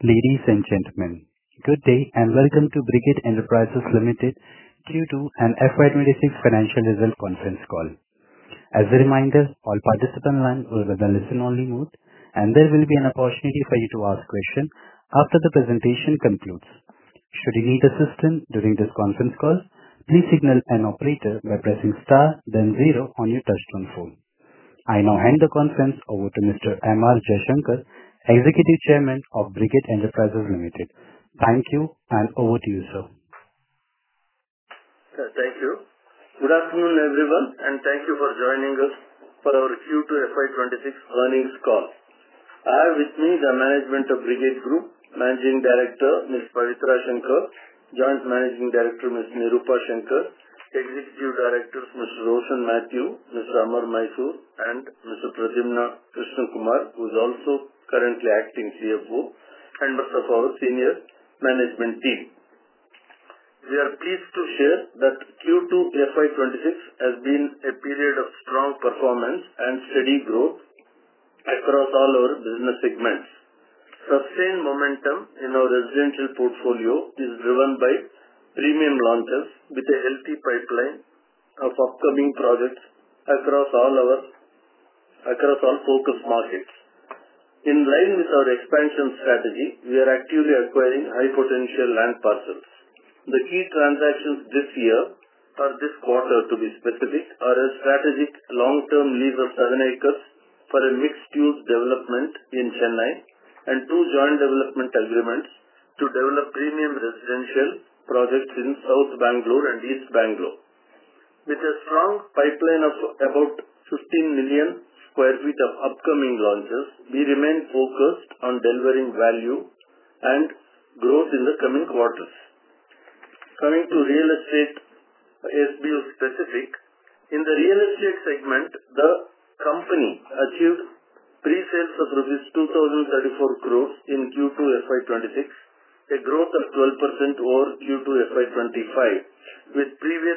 Ladies and gentlemen, good day and welcome to Brigade Enterprises Limited Q2 and FY26 Financial Result Conference Call. As a reminder, all participant lines will be in listen-only mode, and there will be an opportunity for you to ask questions after the presentation concludes. Should you need assistance during this conference call, please signal an operator by pressing star then zero on your touchtone phone. I now hand the conference over to Mr. M.R. Jaishankar, Executive Chairman of Brigade Enterprises Limited. Thank you, and over to you, sir. Thank you. Good afternoon, everyone, and thank you for joining us for our Q2 FY26 earnings call. I have with me the management of Brigade Group, Managing Director Ms. Pavitra Shankar, Joint Managing Director Ms. Nirupa Shankar, Executive Directors Mr. Roshan Matthew, Mr. Amar Mysore, and Mr. Pradyumna Krishna Kumar, who is also currently acting CFO, and members of our senior management team. We are pleased to share that Q2 FY26 has been a period of strong performance and steady growth across all our business segments. Sustained momentum in our residential portfolio is driven by premium launches with a healthy pipeline of upcoming projects across all focus markets. In line with our expansion strategy, we are actively acquiring high-potential land parcels. The key transactions this year, or this quarter to be specific, are a strategic long-term lease of 7 acres for a mixed-use development in Chennai and 2 joint development agreements to develop premium residential projects in South Bangalore and East Bangalore. With a strong pipeline of about 15 million square feet of upcoming launches, we remain focused on delivering value and growth in the coming quarters. Coming to real estate SBU specific, in the real estate segment, the company achieved pre-sales of rupees 2,034 crores in Q2 FY26, a growth of 12% over Q2 FY25, with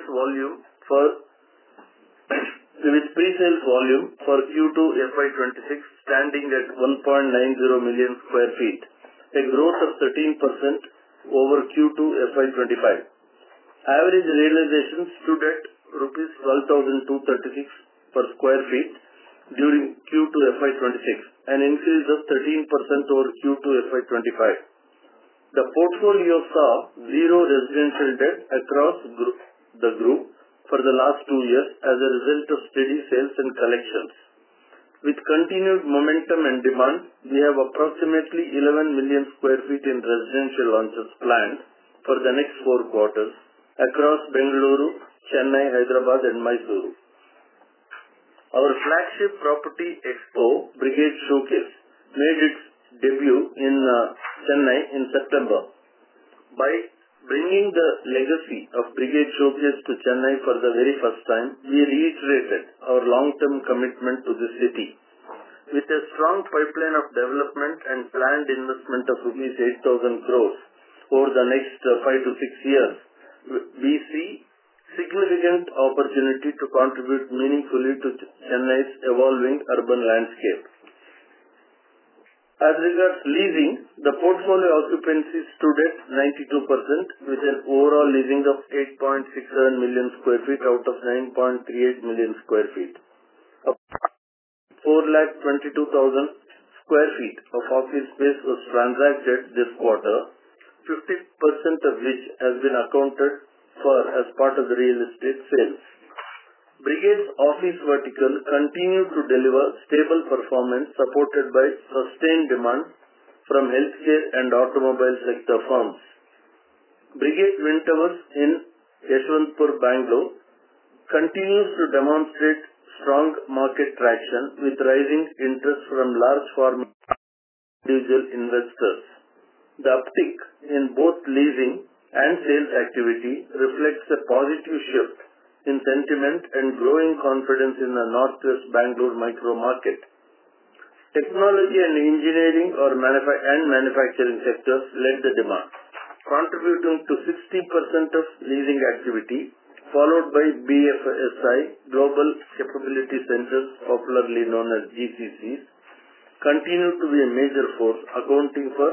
pre-sales volume for Q2 FY26 standing at 1.90 million square feet, a growth of 13% over Q2 FY25. Average realizations stood at rupees 12,236 per square feet during Q2 FY26, an increase of 13% over Q2 FY25. The portfolio saw zero residential debt across the group for the last 2 years as a result of steady sales and collections. With continued momentum and demand, we have approximately 11 million square feet in residential launches planned for the next 4 quarters across Bengaluru, Chennai, Hyderabad, and Mysuru. Our flagship property expo, Brigade Showcase, made its debut in Chennai in September. By bringing the legacy of Brigade Showcase to Chennai for the very first time, we reiterated our long-term commitment to the city. With a strong pipeline of development and planned investment of rupees 8,000 crores over the next 5 to 6 years, we see significant opportunity to contribute meaningfully to Chennai's evolving urban landscape. As regards leasing, the portfolio occupancy stood at 92% with an overall leasing of 8.67 million square feet out of 9.38 million square feet. 422,000 square feet of office space was transacted this quarter, 50% of which has been accounted for as part of the real estate sales. Brigade's office vertical continued to deliver stable performance supported by sustained demand from healthcare and automobile sector firms. Brigade Twin Towers in Yeshwantpur, Bangalore continues to demonstrate strong market traction with rising interest from large format individual investors. The uptick in both leasing and sales activity reflects a positive shift in sentiment and growing confidence in the Northwest Bangalore micro market. Technology and engineering and manufacturing sectors led the demand, contributing to 60% of leasing activity, followed by BFSI, Global Capability Centers, popularly known as GCCs, continue to be a major force, accounting for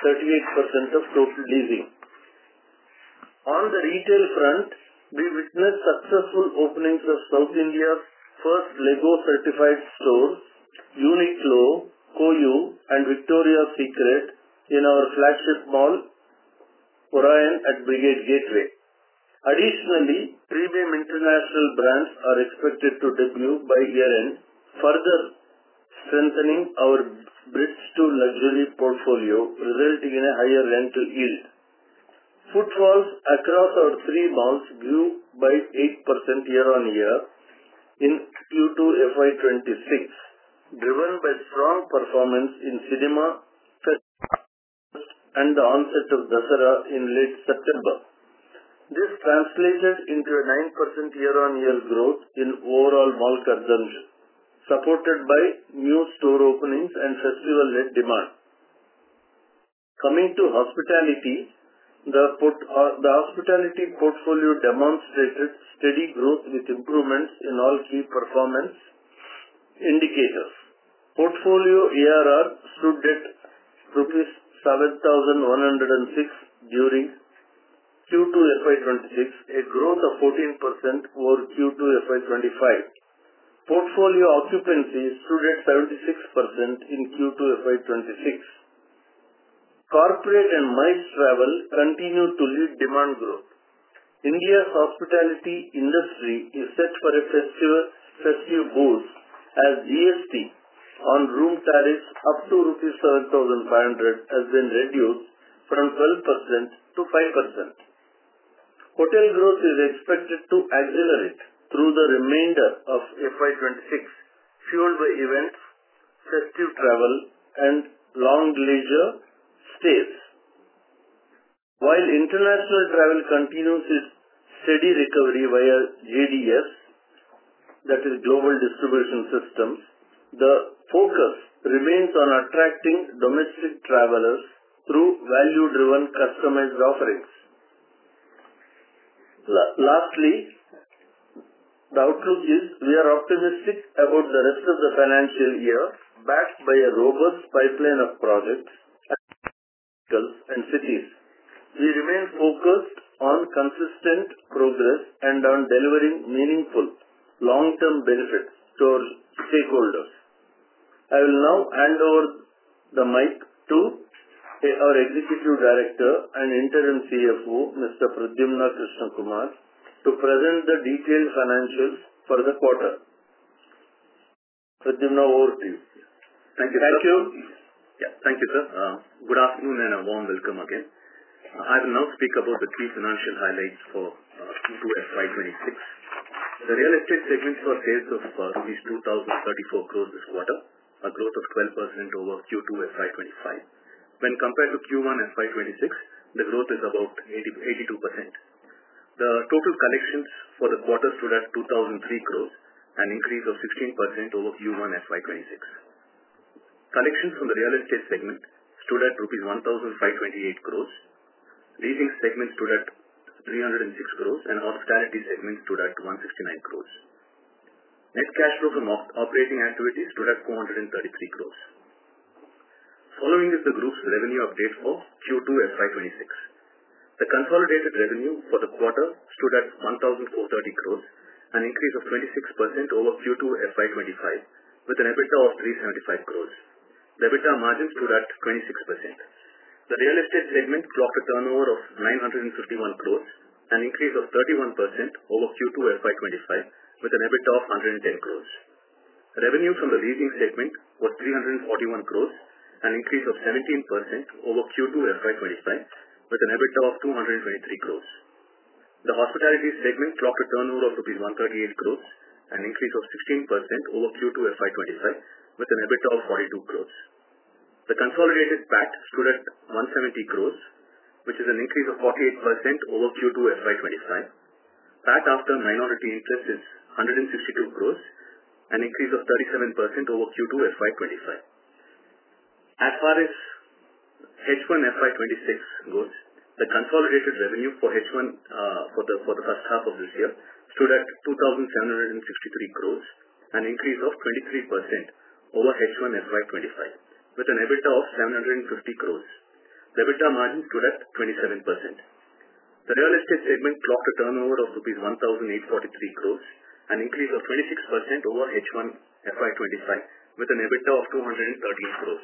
38% of total leasing. On the retail front, we witnessed successful openings of South India's first Lego certified stores, Uniqlo, Koyu, and Victoria's Secret in our flagship mall, Orion at Brigade Gateway. Additionally, premium international brands are expected to debut by year-end, further strengthening our bridge to luxury portfolio, resulting in a higher rental yield. Footfalls across our three malls grew by 8% year-on-year in Q2 FY26, driven by strong performance in cinema and the onset of Dasara in late September. This translated into a 9% year-on-year growth in overall mall consumption, supported by new store openings and festival-led demand. Coming to hospitality, the hospitality portfolio demonstrated steady growth with improvements in all key performance indicators. Portfolio ARR stood at rupees 7,106 during Q2 FY26, a growth of 14% over Q2 FY25. Portfolio occupancy stood at 76% in Q2 FY26. Corporate and MICE travel continued to lead demand growth. India's hospitality industry is set for a festive boost as GST on room tariffs up to rupees 7,500 has been reduced from 12% to 5%. Hotel growth is expected to accelerate through the remainder of FY26, fueled by events, festive travel, and long leisure stays. While international travel continues its steady recovery via JDS, that is Global Distribution Systems, the focus remains on attracting domestic travelers through value-driven customized offerings. Lastly, the outlook is we are optimistic about the rest of the financial year, backed by a robust pipeline of projects and cities. We remain focused on consistent progress and on delivering meaningful long-term benefits to our stakeholders. I will now hand over the mic to our Executive Director and Interim CFO, Mr. Pradyumna Krishna Kumar, to present the detailed financials for the quarter. Pradyumna, over to you. Thank you. Thank you, sir. Good afternoon and a warm welcome again. I will now speak about the key financial highlights for Q2 FY26. The real estate segment saw sales of rupees 2,034 crores this quarter, a growth of 12% over Q2 FY25. When compared to Q1 FY26, the growth is about 82%. The total collections for the quarter stood at 2,003 crores, an increase of 16% over Q1 FY26. Collections from the real estate segment stood at rupees 1,528 crores. Leasing segment stood at 306 crores and hospitality segment stood at 169 crores. Net cash flow from operating activities stood at 433 crores. Following is the group's revenue update for Q2 FY26. The consolidated revenue for the quarter stood at 1,430 crores, an increase of 26% over Q2 FY25, with an EBITDA of 375 crores. The EBITDA margin stood at 26%. The real estate segment clocked a turnover of 951 crores, an increase of 31% over Q2 FY25, with an EBITDA of 110 crores. Revenue from the leasing segment was 341 crores, an increase of 17% over Q2 FY25, with an EBITDA of 223 crores. The hospitality segment clocked a turnover of rupees 138 crores, an increase of 16% over Q2 FY25, with an EBITDA of 42 crores. The consolidated PAT stood at 170 crores, which is an increase of 48% over Q2 FY25. PAT after minority interest is 162 crores, an increase of 37% over Q2 FY25. As far as H1 FY26 goes, the consolidated revenue for H1 for the first half of this year stood at 2,763 crores, an increase of 23% over H1 FY25, with an EBITDA of 750 crores. The EBITDA margin stood at 27%. The real estate segment clocked a turnover of rupees 1,843 crores, an increase of 26% over H1 FY25, with an EBITDA of 213 crores.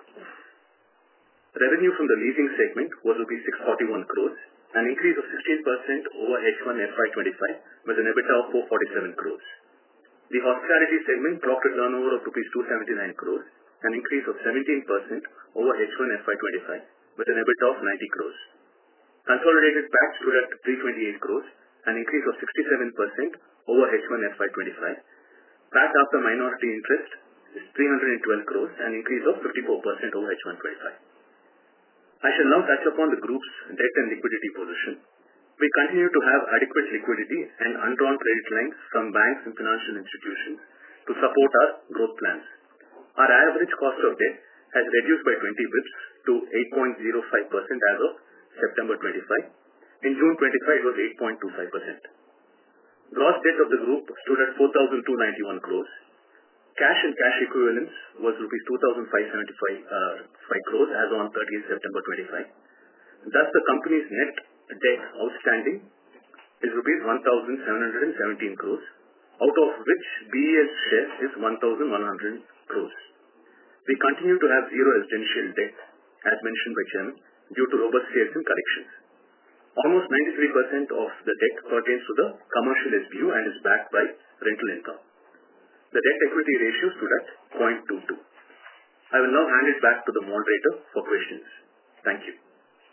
Revenue from the leasing segment was rupees 641 crores, an increase of 16% over H1 FY25, with an EBITDA of 447 crores. The hospitality segment clocked a turnover of rupees 279 crores, an increase of 17% over H1 FY25, with an EBITDA of 90 crores. Consolidated PAT stood at 328 crores, an increase of 67% over H1 FY25. PAT after minority interest is 312 crores, an increase of 54% over H1 25. I shall now touch upon the group's debt and liquidity position. We continue to have adequate liquidity and undrawn credit lines from banks and financial institutions to support our growth plans. Our average cost of debt has reduced by 20 bps to 8.05% as of September 25. In June 25, it was 8.25%. Gross debt of the group stood at 4,291 crores. Cash and cash equivalents was rupees 2,575 crores as on 30th September 25. Thus, the company's net debt outstanding is rupees 1,717 crores, out of which BEL's share is 1,100 crores. We continue to have zero residential debt, as mentioned by Chairman, due to robust sales and collections. Almost 93% of the debt pertains to the commercial SBU and is backed by rental income. The debt-equity ratio stood at 0.22. I will now hand it back to the moderator for questions. Thank you.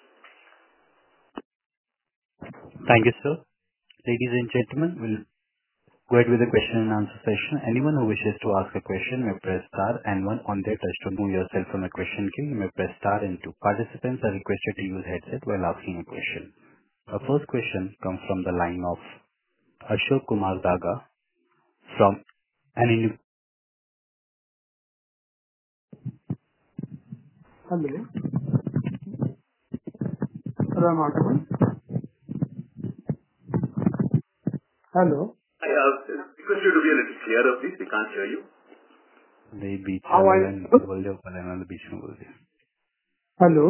Thank you, sir. Ladies and gentlemen, we'll go ahead with the question and answer session. Anyone who wishes to ask a question may press star and one on their touch to remove yourself from a question queue. You may press star and two. Participants are requested to use headset while asking a question. Our first question comes from the line of Ashok Kumar Daga from an Hello. Hello, I'm audible. Hello. I request you to be a little clearer, please. We can't hear you. How are you? Hello.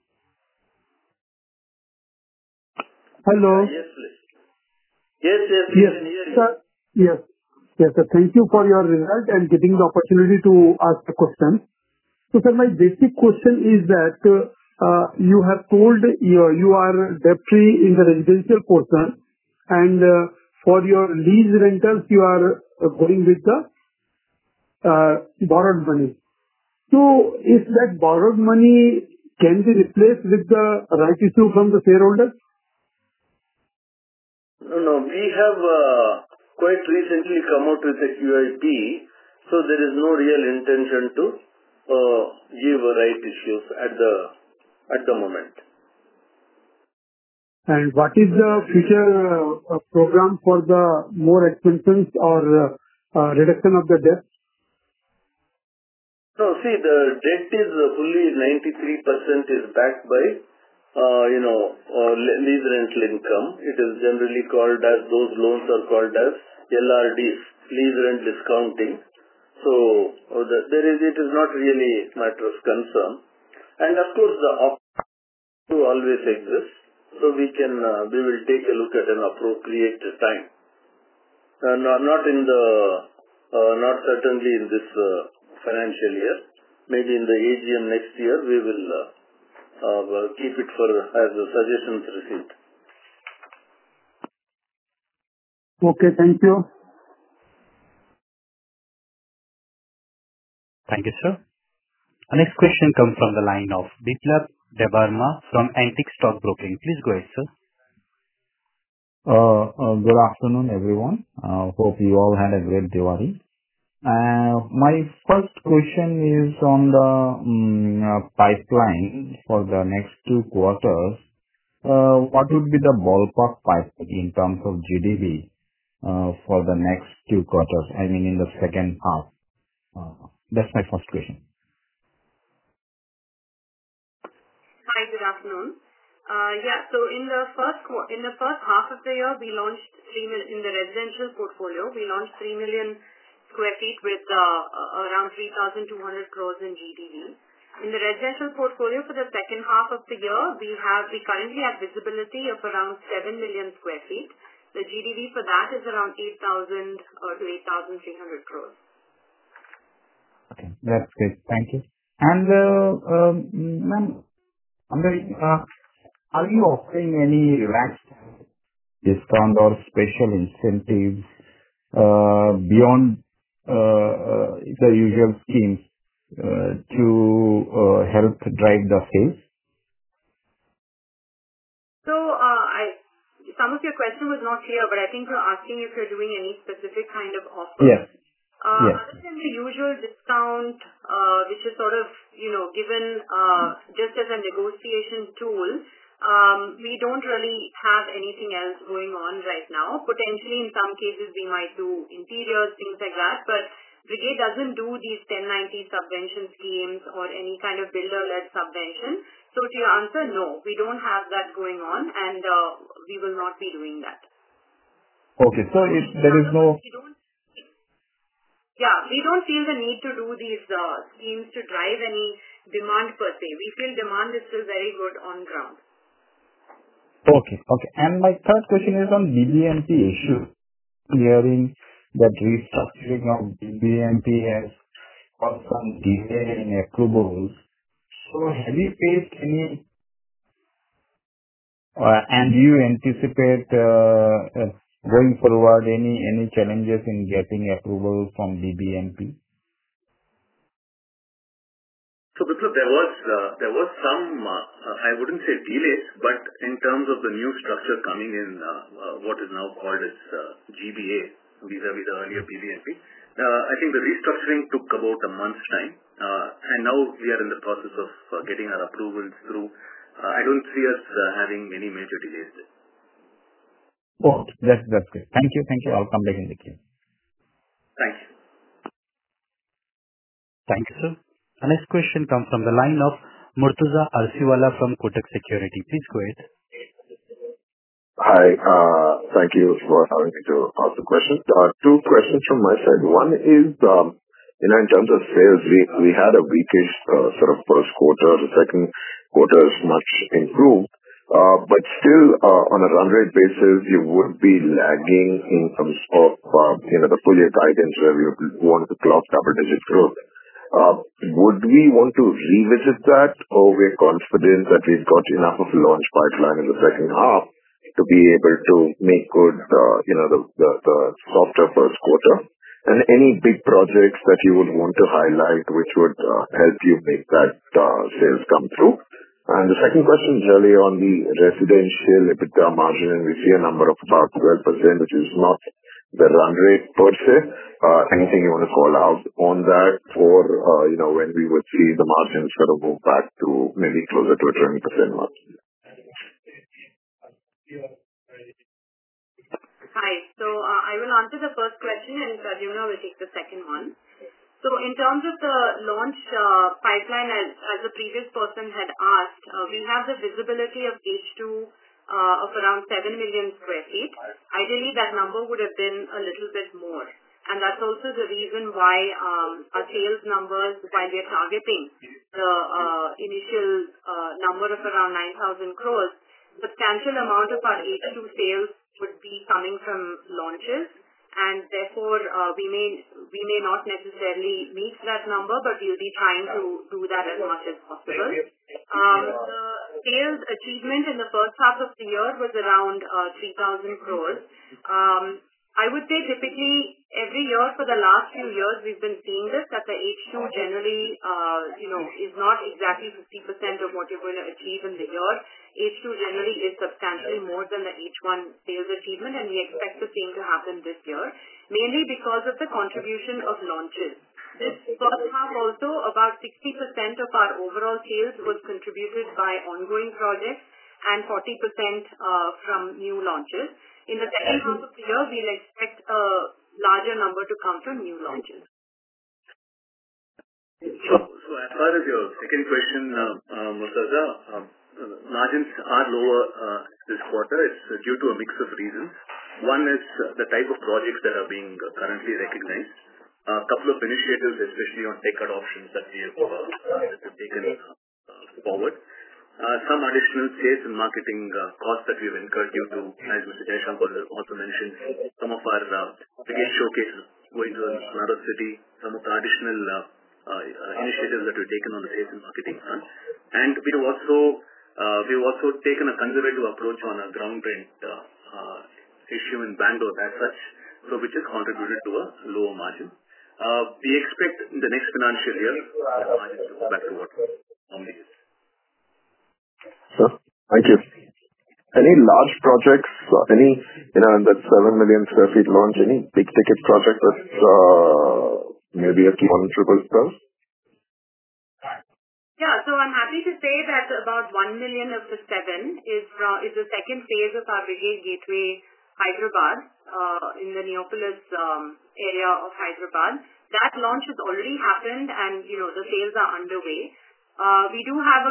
Hello. Yes, please. Yes, we can hear you. Sir. Yes, sir. Thank you for your result and getting the opportunity to ask the question. So, sir, my basic question is that you have told you are debt-free in the residential portion, and for your lease rentals, you are going with the borrowed money. So, if that borrowed money can be replaced with the right issue from the shareholders? No. We have quite recently come out with a QIP, so there is no real intention to give right issues at the moment. And what is the future program for the more expenses or reduction of the debt? No, see, the debt is fully 93% is backed by lease rental income. It is generally called as, those loans are called as LRDs, lease rent discounting. So it is not really a matter of concern. And of course, the option always exists. So we will take a look at an appropriate time. Not certainly in this financial year. Maybe in the AGM next year, we will keep it as a suggestions received. Okay, thank you. Thank you, sir. Our next question comes from the line of Biplab Debbarma from Antique Stock Broking. Please go ahead, sir. Good afternoon, everyone. Hope you all had a great Diwali. My first question is on the pipeline for the next 2 quarters. What would be the ballpark pipeline in terms of GDV for the next 2 quarters? I mean, in the second half. That's my first question. Hi, good afternoon. So in the first half of the year, we launched in the residential portfolio, we launched 3 million square feet with around 3,200 crores in GDV. In the residential portfolio for the second half of the year, we currently have visibility of around 7 million square feet. The GDV for that is around 8,000 to 8,300 crores. Okay, that's great. Thank you. And ma'am, are you offering any relaxed discount or special incentives beyond the usual schemes to help drive the sales? So, some of your question was not clear, but I think you're asking if you're doing any specific kind of offer. Yes. Yes. Other than the usual discount, which is sort of, given just as a negotiation tool, we don't really have anything else going on right now. Potentially, in some cases, we might do interiors, things like that, but Brigade doesn't do these 1090 subvention schemes or any kind of builder-led subvention. So to your answer, no, we don't have that going on, and we will not be doing that. Okay, so if there is no... We don't feel the need to do these schemes to drive any demand per se. We feel demand is still very good on ground. Okay. And my third question is on BBMP issue. Hearing that restructuring of BBMP has caused some delay in approvals. So have you faced any, and do you anticipate going forward any challenges in getting approval from BBMP? So Biplab, there was some, I wouldn't say delays, but in terms of the new structure coming in, what is now called as GBA, vis-a-vis the earlier BBMP, I think the restructuring took about a month's time, and now we are in the process of getting our approvals through. I don't see us having any major delays there. Oh, that's good. Thank you. I'll come back in the queue. Thank you. Thank you, sir. The next question comes from the line of Murtuza Arsiwala from Kotak Security. Please go ahead. Hi. Thank you for having me to ask the question. Two questions from my side. One is, in terms of sales, we had a weakish sort of first quarter. The second quarter is much improved. But still, on a run rate basis, you would be lagging in terms of, the full year guidance where we want to clock double-digit growth. Would we want to revisit that, or we're confident that we've got enough of a launch pipeline in the second half to be able to make good, the softer first quarter? And any big projects that you would want to highlight which would help you make that sales come through? And the second question is really on the residential EBITDA margin, and we see a number of about 12%, which is not the run rate per se. Anything you want to call out on that for, when we would see the margins sort of move back to maybe closer to a 20% margin? Hi. So I will answer the first question, and Pradyumna will take the second one. So in terms of the launch pipeline, as the previous person had asked, we have the visibility of H2 of around 7 million square feet. Ideally, that number would have been a little bit more. And that's also the reason why our sales numbers, while we are targeting the initial number of around 9,000 crores, substantial amount of our H2 sales would be coming from launches. And therefore, we may not necessarily meet that number, but we'll be trying to do that as much as possible. The sales achievement in the first half of the year was around 3,000 crores. I would say typically every year for the last few years we've been seeing this, that the H2 generally, is not exactly 50% of what you're going to achieve in the year. H2 generally is substantially more than the H1 sales achievement, and we expect the same to happen this year, mainly because of the contribution of launches. This first half also, about 60% of our overall sales was contributed by ongoing projects and 40% from new launches. In the second half of the year, we'll expect a larger number to come from new launches. So as far as your second question, Murtuza, margins are lower this quarter. It's due to a mix of reasons. One is the type of projects that are being currently recognized. a couple of initiatives, especially on tech adoptions that we have taken forward. Some additional sales and marketing costs that we have incurred due to, as Mr. Jaishankar also mentioned, some of our brigade showcases going to another city, some of the additional initiatives that we've taken on the sales and marketing front. And we've also taken a conservative approach on a ground rent issue in Bangalore as such, so which has contributed to a lower margin. We expect in the next financial year the margins to go back to what normally is. Sir, thank you. Any large projects, that 7 million square feet launch, any big ticket project that's maybe a key one triple stars? Yeah, so I'm happy to say that about 1 million of the 7 is the second phase of our Brigade Gateway Hyderabad in the Neopolis area of Hyderabad. That launch has already happened and, the sales are underway. We do have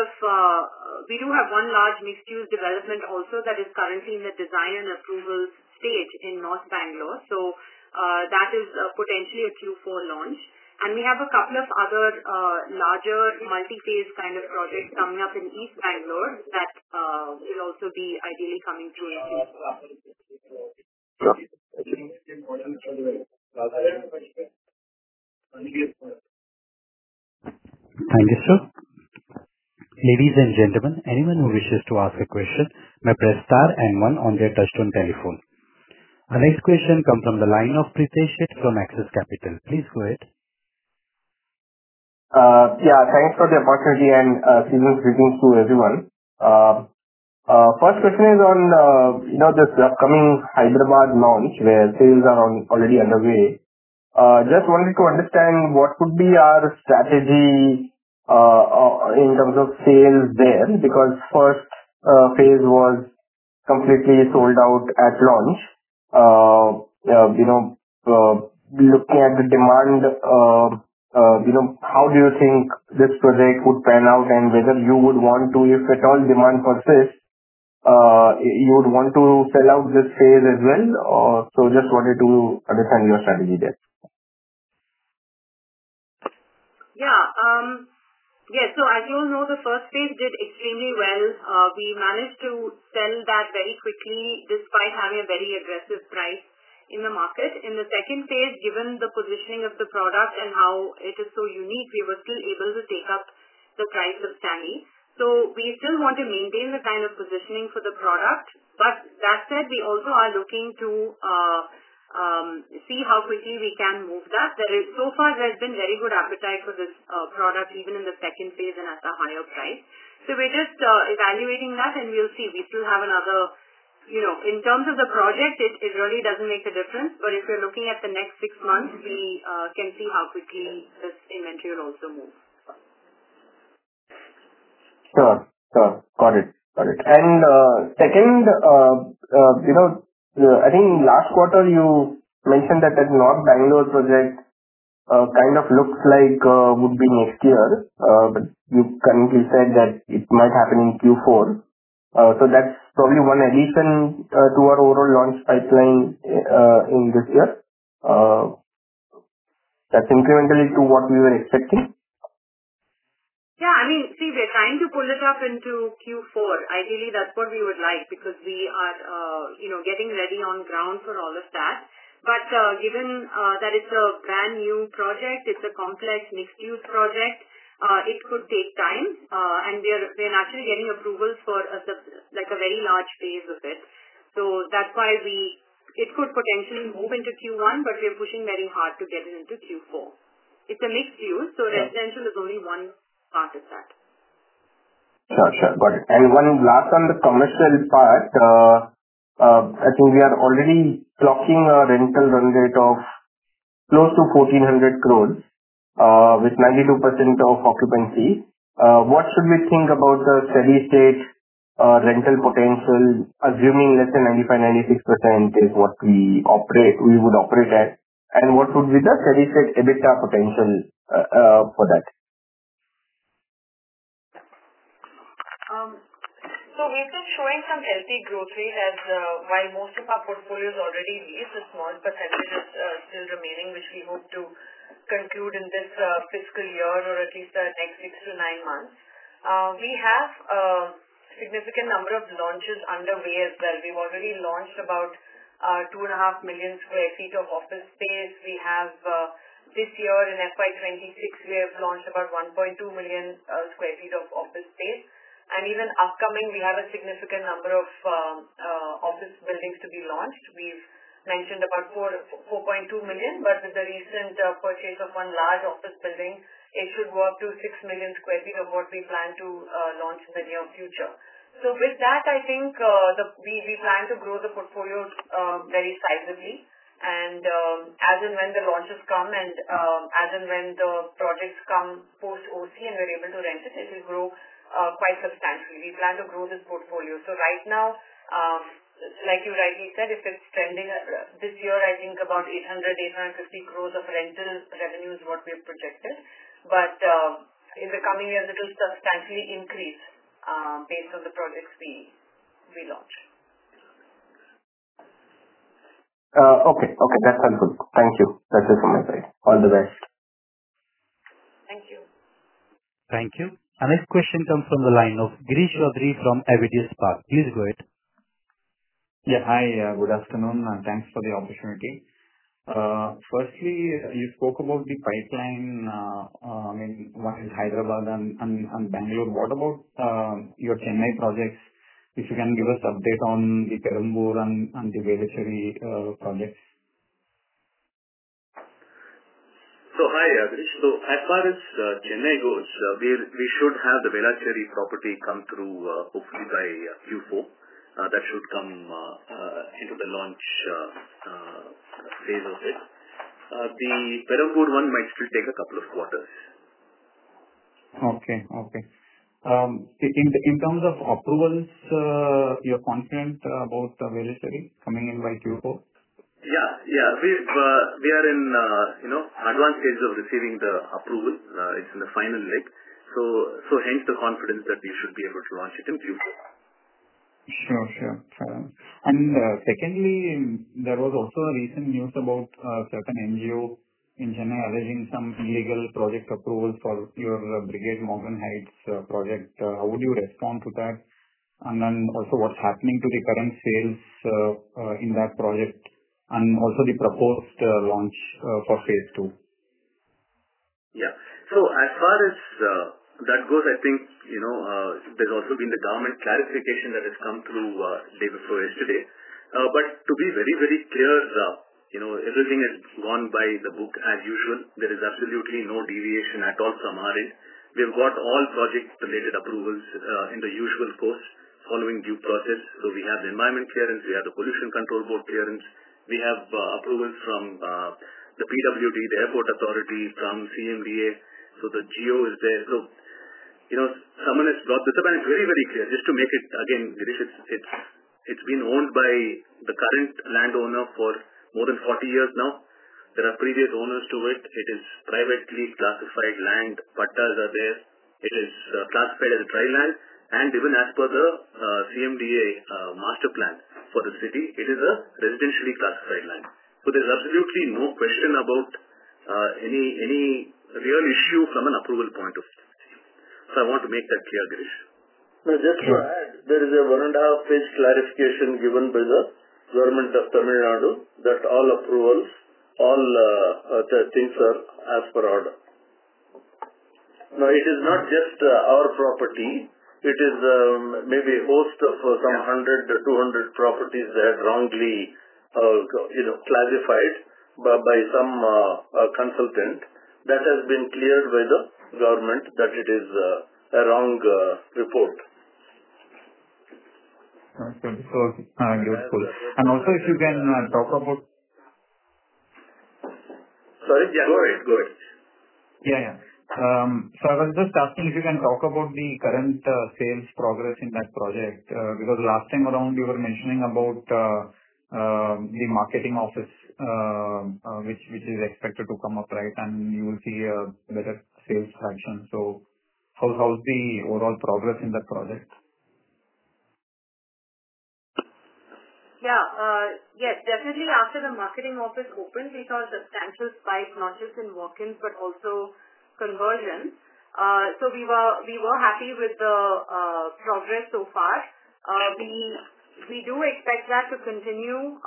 one large mixed-use development also that is currently in the design and approval stage in North Bangalore. So that is potentially a Q4 launch. And we have a couple of other larger multi-phase kind of projects coming up in East Bangalore that will also be ideally coming through in Q4. Thank you, sir. Ladies and gentlemen, anyone who wishes to ask a question may press star and 1 on their touchtone telephone. Our next question comes from the line of Pritesh Sheth from Axis Capital. Please go ahead. Thanks for the opportunity and season's greetings to everyone. First question is on this upcoming Hyderabad launch where sales are already underway. Just wanted to understand what would be our strategy in terms of sales there, because first phase was completely sold out at launch. Looking at the demand, how do you think this project would pan out, and whether you would want to, if at all demand persists, you would want to sell out this phase as well? So just wanted to understand your strategy there. So as you all know, the first phase did extremely well. We managed to sell that very quickly despite having a very aggressive price in the market. In the second phase, given the positioning of the product and how it is so unique, we were still able to take up the price substantially. So we still want to maintain the kind of positioning for the product. But that said, we also are looking to see how quickly we can move that. So far, there's been very good appetite for this product, even in the second phase and at a higher price. So we're just evaluating that, and we'll see. We still have another, in terms of the project, it really doesn't make a difference. But if we're looking at the next 6 months, we can see how quickly this inventory will also move. Sure. Got it. And second, I think last quarter you mentioned that North Bangalore project kind of looks like would be next year, but you currently said that it might happen in Q4. So that's probably one addition to our overall launch pipeline in this year. That's incrementally to what we were expecting. We're trying to pull it up into Q4. Ideally, that's what we would like, because we are, getting ready on ground for all of that. But given that it's a brand new project, it's a complex mixed-use project, it could take time, and we're naturally getting approvals for a very large phase of it. So that's why it could potentially move into Q1, but we're pushing very hard to get it into Q4. It's a mixed use, so residential is only one part of that. Sure. Got it. And one last on the commercial part, I think we are already clocking a rental run rate of close to 1,400 crores with 92% of occupancy. What should we think about the steady state rental potential, assuming less than 95-96% is what we would operate at, and what would be the steady state EBITDA potential for that? We've been showing some healthy growth rate as while most of our portfolio is already leased, a small percentage is still remaining, which we hope to conclude in this fiscal year or at least the next 6 to 9 months. We have a significant number of launches underway as well. We've already launched about 2.5 million square feet of office space. We have this year in FY26, we have launched about 1.2 million square feet of office space. And even upcoming, we have a significant number of office buildings to be launched. We've mentioned about 4.2 million, but with the recent purchase of one large office building, it should go up to 6 million square feet of what we plan to launch in the near future. So with that, I think we plan to grow the portfolio very sizably. And as and when the launches come and as and when the projects come post-OC and we're able to rent it, it will grow quite substantially. We plan to grow this portfolio. So right now, like you rightly said, if it's trending this year, I think about 850 crores of rental revenue is what we have projected. But in the coming years, it will substantially increase based on the projects we launch. Okay, that's helpful. Thank you. That's it from my side. All the best. Thank you. Thank you. Our next question comes from the line of Girish Chaudhary from Avendus Spark. Please go ahead. Yeah, hi. Good afternoon. Thanks for the opportunity. Firstly, you spoke about the pipeline. One is Hyderabad and Bangalore. What about your Chennai projects? If you can give us update on the Perambur and the Velachery projects. So hi, Girish. So as far as Chennai goes, we should have the Velachery property come through hopefully by Q4. That should come into the launch phase of it. The Perambur one might still take a couple of quarters. Okay. In terms of approvals, you're confident about Velachery coming in by Q4? Yeah. We are in advanced stages of receiving the approval. It's in the final leg. So hence the confidence that we should be able to launch it in Q4. Sure. And secondly, there was also a recent news about certain NGO in Chennai alleging some illegal project approvals for your Brigade Morgan Heights project. How would you respond to that? And then also what's happening to the current sales in that project and also the proposed launch for phase 2? Yeah. So as far as that goes, I think, there's also been the government clarification that has come through day before yesterday. But to be very, very clear, everything has gone by the book as usual. There is absolutely no deviation at all from our end. We've got all project-related approvals in the usual course following due process. So we have the environment clearance, we have the pollution control board clearance, we have approvals from the PWD, the airport authority, from CMDA. So the GO is there. So, someone has brought this up and it's very, very clear. Just to make it, again, Girish, it's been owned by the current landowner for more than 40 years now. There are previous owners to it. It is privately classified land. Pattas are there. It is classified as a dry land. And even as per the CMDA master plan for the city, it is a residentially classified land. So there is absolutely no question about any real issue from an approval point of view. So I want to make that clear, Girish. Now, just to add, there is a 1.5-page clarification given by the Government of Tamil Nadu that all approvals, all the things are as per order. Now, it is not just our property. It is maybe a host of some 100 or 200 properties that are wrongly classified by some consultant. That has been cleared by the government that it is a wrong report. Okay, so useful. And also if you can talk about... Sorry? Yeah, go ahead. Yeah. So I was just asking if you can talk about the current sales progress in that project, because last time around you were mentioning about the marketing office, which is expected to come up, right, and you will see a better sales traction. So how's the overall progress in that project? Yes, definitely after the marketing office opened, we saw a substantial spike, not just in walk-ins, but also conversions. So we were happy with the progress so far. We do expect that to continue,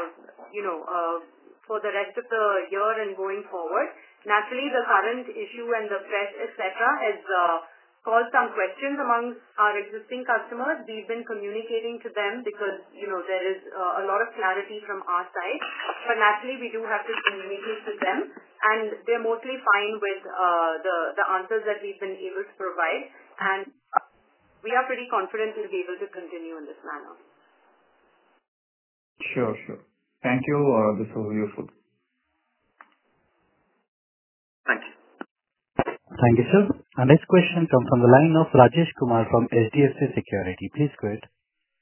for the rest of the year and going forward. Naturally, the current issue and the press, etc., has caused some questions among our existing customers. We've been communicating to them because, there is a lot of clarity from our side. But naturally, we do have to communicate to them, and they're mostly fine with the answers that we've been able to provide. And we are pretty confident we'll be able to continue in this manner. Sure. Thank you. This was useful. Thank you. Thank you, sir. Our next question comes from the line of Rajesh Kumar from HDFC Security. Please go ahead.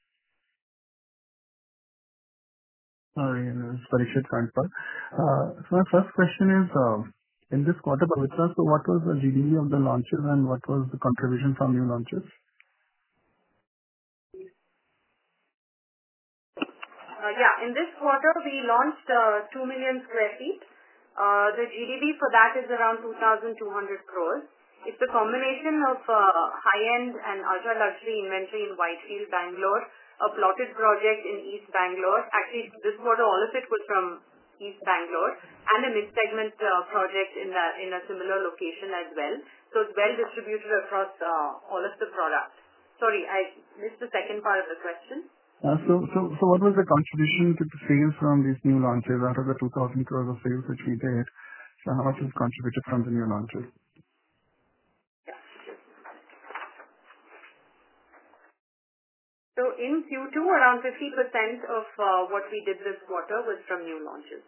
Sorry, it's Parikshit Kandpal. So my first question is, in this quarter, Pavitra, so what was the GDV of the launches and what was the contribution from new launches? In this quarter, we launched 2 million square feet. The GDV for that is around 2,200 crores. It's a combination of high-end and ultra-luxury inventory in Whitefield, Bangalore, a plotted project in East Bangalore. Actually, this quarter, all of it was from East Bangalore, and a mid-segment project in a similar location as well. So it's well distributed across all of the products. Sorry, I missed the second part of the question. So what was the contribution to the sales from these new launches out of the 2,000 crores of sales which we did? So how much was contributed from the new launches? So in Q2, around 50% of what we did this quarter was from new launches.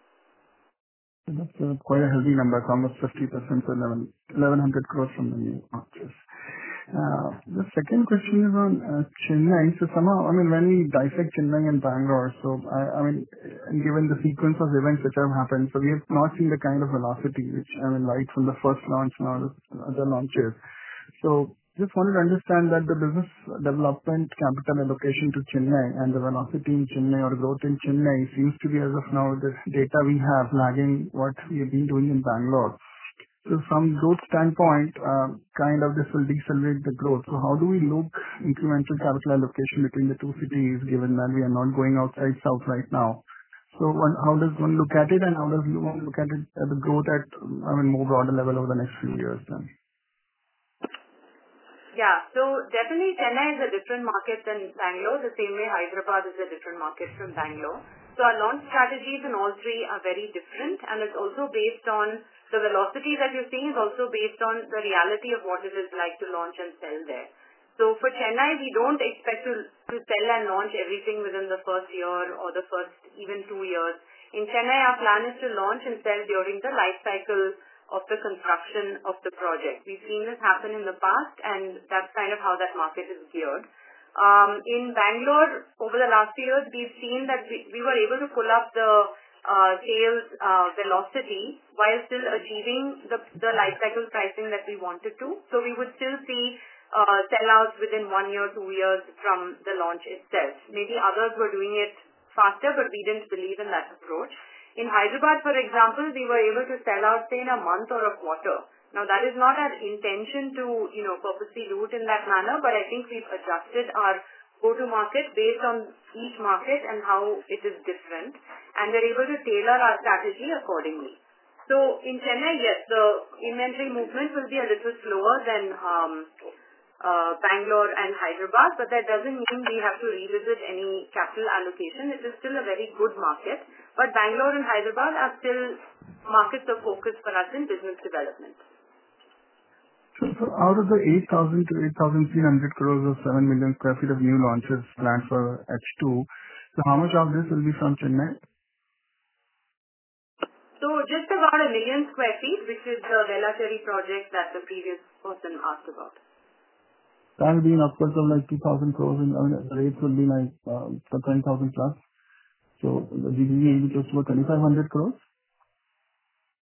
That's quite a healthy number, almost 50%, so 1,100 crores from the new launches. The second question is on Chennai. So somehow, when we dissect Chennai and Bangalore, so given the sequence of events which have happened, so we have not seen the kind of velocity which, right from the first launch now the other launches. So just wanted to understand that the business development capital allocation to Chennai and the velocity in Chennai or growth in Chennai seems to be, as of now, the data we have lagging what we have been doing in Bangalore. So from growth standpoint, this will decelerate the growth. So how do we look incremental capital allocation between the two cities, given that we are not going outside south right now? So how does one look at it, and how does one look at it at the growth at more broader level over the next few years then? So definitely Chennai is a different market than Bangalore, the same way Hyderabad is a different market from Bangalore. So our launch strategies in all three are very different, and it's also based on the velocity that you're seeing is also based on the reality of what it is like to launch and sell there. So for Chennai, we don't expect to sell and launch everything within the first year or the first even 2 years. In Chennai, our plan is to launch and sell during the life cycle of the construction of the project. We've seen this happen in the past, and that's kind of how that market is geared. In Bangalore, over the last few years, we've seen that we were able to pull up the sales velocity while still achieving the life cycle pricing that we wanted to. So we would still see sellouts within 1 year, 2 years from the launch itself. Maybe others were doing it faster, but we didn't believe in that approach. In Hyderabad, for example, we were able to sell out, say, in a month or a quarter. Now, that is not our intention to, purposely do it in that manner, but I think we've adjusted our go-to-market based on each market and how it is different, and we're able to tailor our strategy accordingly. So in Chennai, yes, the inventory movement will be a little slower than Bangalore and Hyderabad, but that doesn't mean we have to revisit any capital allocation. It is still a very good market, but Bangalore and Hyderabad are still markets of focus for us in business development. So out of the 8,000 to 8,300 crores of 7 million square feet of new launches planned for H2, so how much of this will be from Chennai? So just about 1 million square feet, which is the Velachery project that the previous person asked about. That will be in upwards of 2,000 crores, and the rates will be 10,000 plus. So the GDV will be close to 2,500 crores?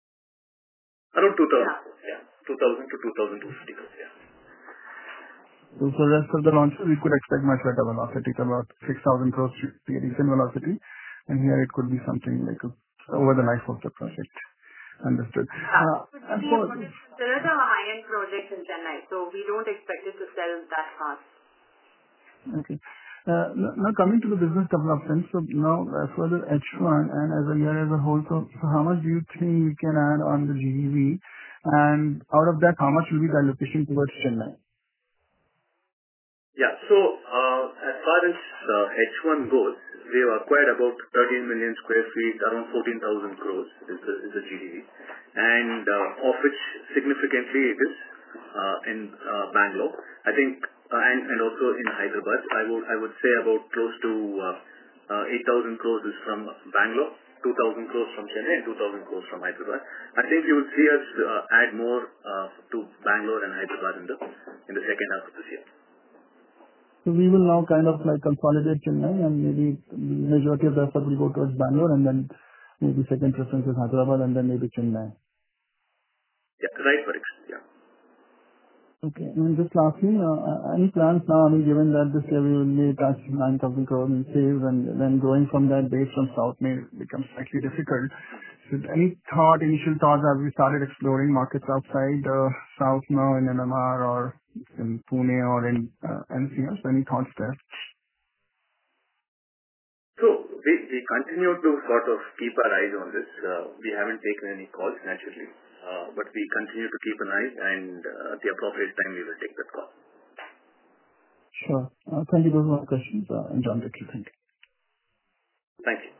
Around 2,000, 2,000 to 2,250 crores, So for the rest of the launches, we could expect much better velocity, about 6,000 crores should be a decent velocity. And here it could be something like over the life of the project. Understood. There is a high-end project in Chennai, so we don't expect it to sell that fast. Okay. Now coming to the business development, so now as for the H1 and as a year as a whole, so how much do you think we can add on the GDV? And out of that, how much will be the allocation towards Chennai? Yeah. So, as far as H1 goes, we have acquired about 13 million square feet, around 14,000 crores is the GDV, and of which significantly it is in Bangalore. I think, and also in Hyderabad. I would say about close to 8,000 crores is from Bangalore, 2,000 crores from Chennai, and 2,000 crores from Hyderabad. I think you will see us add more to Bangalore and Hyderabad in the second half of this year. So we will now kind of like consolidate Chennai, and maybe majority of the effort will go towards Bangalore, and then maybe second preference is Hyderabad, and then maybe Chennai. Yeah, right, Parikshit. Yeah. Okay. And just lastly, any plans now, I mean, given that this year we will be touch 9,000 crores in sales, and then growing from that base from South may become slightly difficult. So any initial thoughts, have we started exploring markets outside South now in MMR or in Pune or in anything else? Any thoughts there? So we continue to sort of keep our eyes on this. We haven't taken any calls naturally, but we continue to keep an eye, and at the appropriate time we will take that call. Sure. Thank you. Those were my questions. John, thank you. Thank you.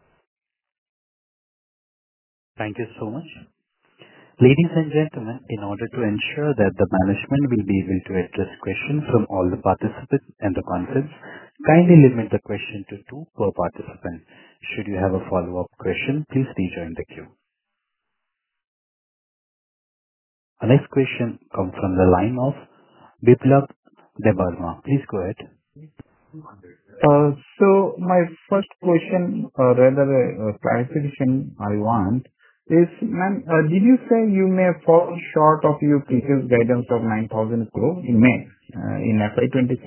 Thank you so much. Ladies and gentlemen, in order to ensure that the management will be able to address questions from all the participants in the conference, kindly limit the question to 2 per participant. Should you have a follow-up question, please rejoin the queue. Our next question comes from the line of Biplab Debbarma. Please go ahead. So my first question, rather a clarification I want is, ma'am, did you say you may fall short of your previous guidance of 9,000 crore in May, in FY26?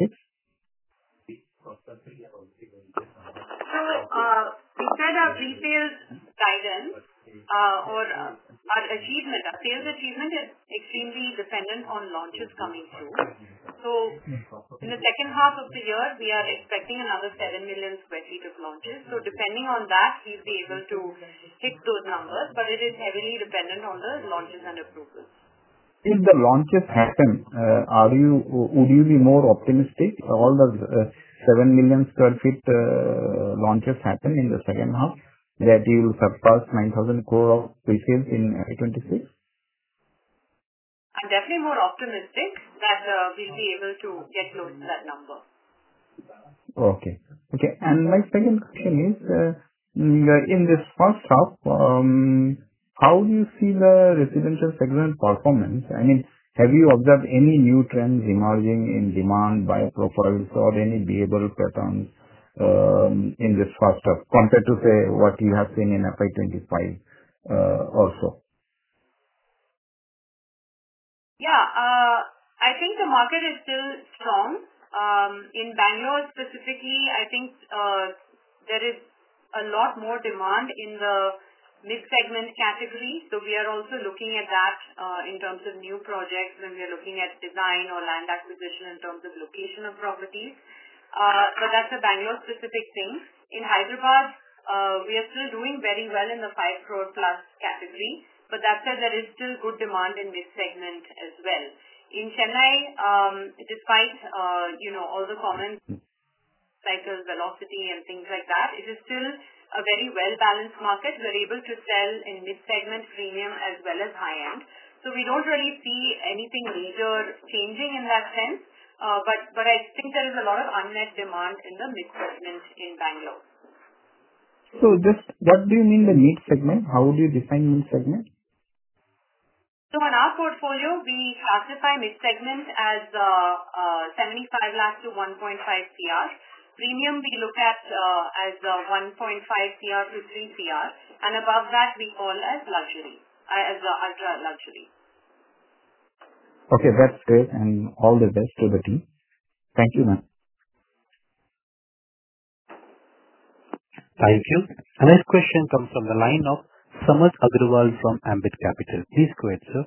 So, we said our pre-sales guidance, or our achievement, our sales achievement is extremely dependent on launches coming through. So, in the second half of the year, we are expecting another 7 million square feet of launches. So, depending on that, we'll be able to hit those numbers, but it is heavily dependent on the launches and approvals. If the launches happen, would you be more optimistic? All the 7 million square feet launches happen in the second half, that you will surpass 9,000 crore of pre-sales in FY26? I'm definitely more optimistic that we'll be able to get close to that number. Okay. And my second question is, in this first half, how do you see the residential segment performance? I mean, have you observed any new trends emerging in demand by profiles or any behavioral patterns in this first half compared to, say, what you have seen in FY25 also? Yeah, I think the market is still strong. In Bangalore specifically, I think there is a lot more demand in the mid-segment category. So we are also looking at that in terms of new projects when we are looking at design or land acquisition in terms of location of properties. But that's a Bangalore-specific thing. In Hyderabad, we are still doing very well in the 5 crore plus category. But that said, there is still good demand in this segment as well. In Chennai, despite all the comments, cycles, velocity, and things like that, it is still a very well-balanced market. We're able to sell in mid-segment, premium, as well as high-end. So we don't really see anything major changing in that sense. But I think there is a lot of unmet demand in the mid-segment in Bangalore. So just what do you mean the mid-segment? How would you define mid-segment? So in our portfolio, we classify mid-segment as 75 lakh to 1.5 CR. Premium we look at as 1.5 CR to 3 CR. And above that we call as luxury, as ultra luxury. Okay, that's great, and all the best to the team. Thank you, ma'am. Thank you. The next question comes from the line of Samarth Agrawal from Ambit Capital. Please go ahead, sir.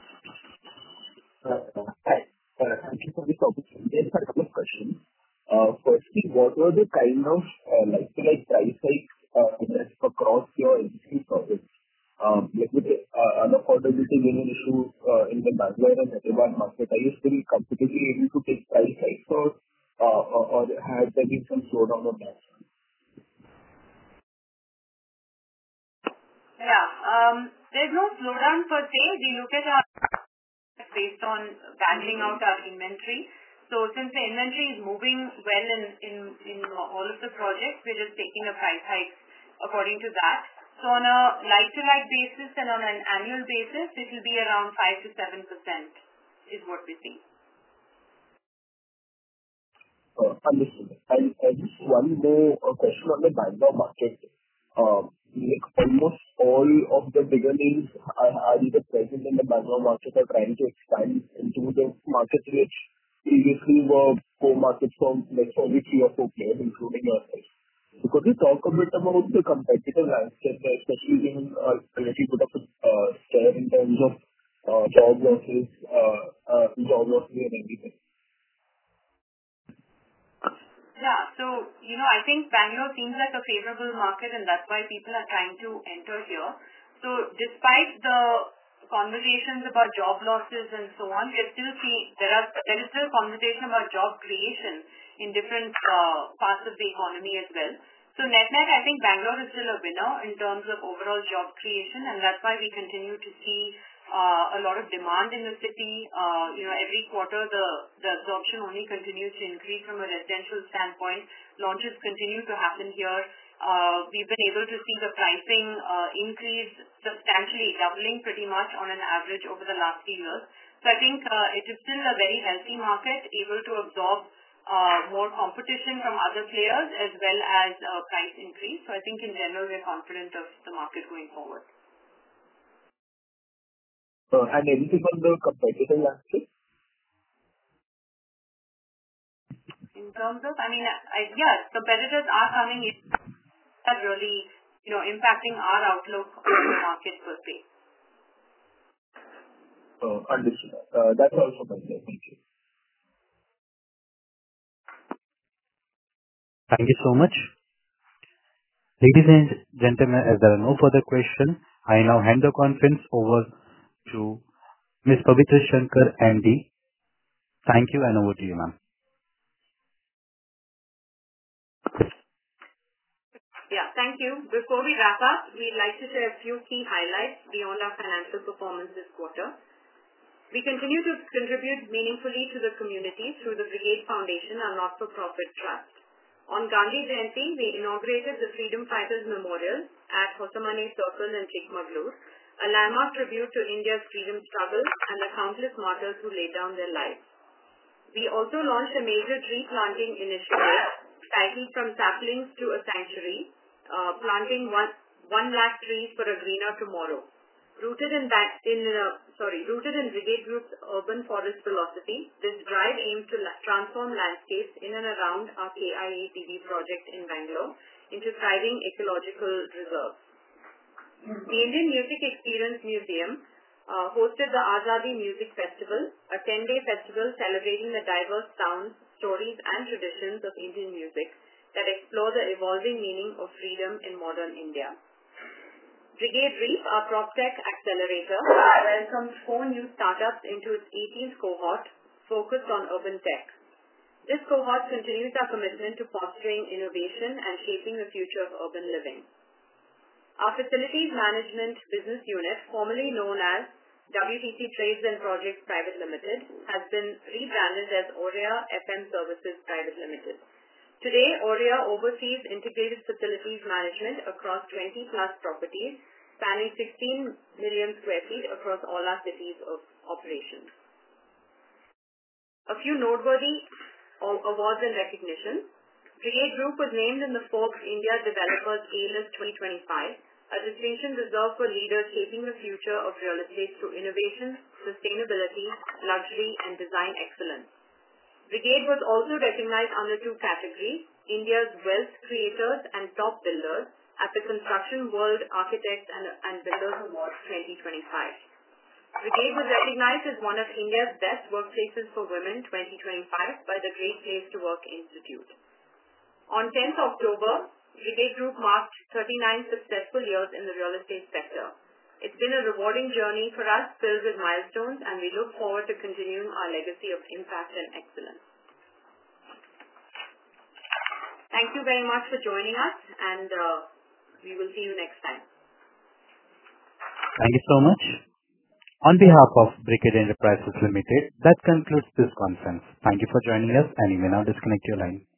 Hi. Thank you for this opportunity. I have a couple of questions. Firstly, what were the kind of like-to-like price hikes across your existing projects? Like with the unaffordability being an issue in the Bangalore and Hyderabad market, are you still comfortably able to take price hikes or has there been some slowdown on that? Yeah. There's no slowdown per se. We look at our based on balancing out our inventory. So since the inventory is moving well in all of the projects, we're just taking a price hike according to that. So on a like-to-like basis and on an annual basis, it will be around 5 to 7% is what we see. Understood. And just one more question on the Bangalore market. Like almost all of the bigger names are either present in the Bangalore market or trying to expand into the markets which previously were core markets from like only 3 or 4 players, including yourself. So could you talk a bit about the competitive landscape, especially given a little bit of a scare in terms of job losses and everything? Yeah. So, I think Bangalore seems like a favorable market and that's why people are trying to enter here. So, despite the conversations about job losses and so on, we still see there is still conversation about job creation in different parts of the economy as well. So, net, I think Bangalore is still a winner in terms of overall job creation and that's why we continue to see a lot of demand in the city. Every quarter the absorption only continues to increase from a residential standpoint. Launches continue to happen here. We've been able to see the pricing increase substantially, doubling pretty much on an average over the last few years. So I think it is still a very healthy market, able to absorb more competition from other players as well as price increase. So I think in general we're confident of the market going forward. And anything on the competitive landscape? In terms of, competitors are coming in, are really, impacting our outlook on the market per se. Understood. That's also my side. Thank you. Thank you so much. Ladies and gentlemen, as there are no further questions, I now hand the conference over to Ms. Pavitra Shankar, MD. Thank you and over to you, ma'am. Yeah, thank you. Before we wrap up, we'd like to share a few key highlights beyond our financial performance this quarter. We continue to contribute meaningfully to the community through the Brigade Foundation, our not-for-profit trust. On Gandhi Jayanti, we inaugurated the Freedom Fighters Memorial at Hosamane Circle in Chikmagalur, a landmark tribute to India's freedom struggle and the countless martyrs who laid down their lives. We also launched a major tree planting initiative titled From Saplings to a Sanctuary, planting 1 lakh trees for a greener tomorrow. Rooted in Brigade Group's urban forest philosophy, this drive aims to transform landscapes in and around our KIATV project in Bangalore into thriving ecological reserves. The Indian Music Experience Museum hosted the Azadi Music Festival, a 10-day festival celebrating the diverse sounds, stories and traditions of Indian music that explore the evolving meaning of freedom in modern India. Brigade REAP, our PropTech accelerator, welcomed 4 new startups into its 18th cohort focused on urban tech. This cohort continues our commitment to fostering innovation and shaping the future of urban living. Our Facilities Management Business Unit, formerly known as WTC Trades and Projects Private Limited, has been rebranded as Aurea FM Services Private Limited. Today, Aurea oversees integrated facilities management across 20 plus properties, spanning 16 million square feet across all our cities of operations. A few noteworthy awards and recognitions. Brigade Group was named in the Forbes India Developers A-List 2025, a distinction reserved for leaders shaping the future of real estate through innovation, sustainability, luxury, and design excellence. Brigade was also recognized under two categories, India's Wealth Creators and Top Builders at the Construction World Architects and Builders Awards 2025. Brigade was recognized as one of India's best workplaces for women 2025 by the Great Place to Work Institute. On 10th October, Brigade Group marked 39 successful years in the real estate sector. It's been a rewarding journey for us, filled with milestones, and we look forward to continuing our legacy of impact and excellence. Thank you very much for joining us, and we will see you next time. Thank you so much. On behalf of Brigade Enterprises Limited, that concludes this conference. Thank you for joining us, and you may now disconnect your line.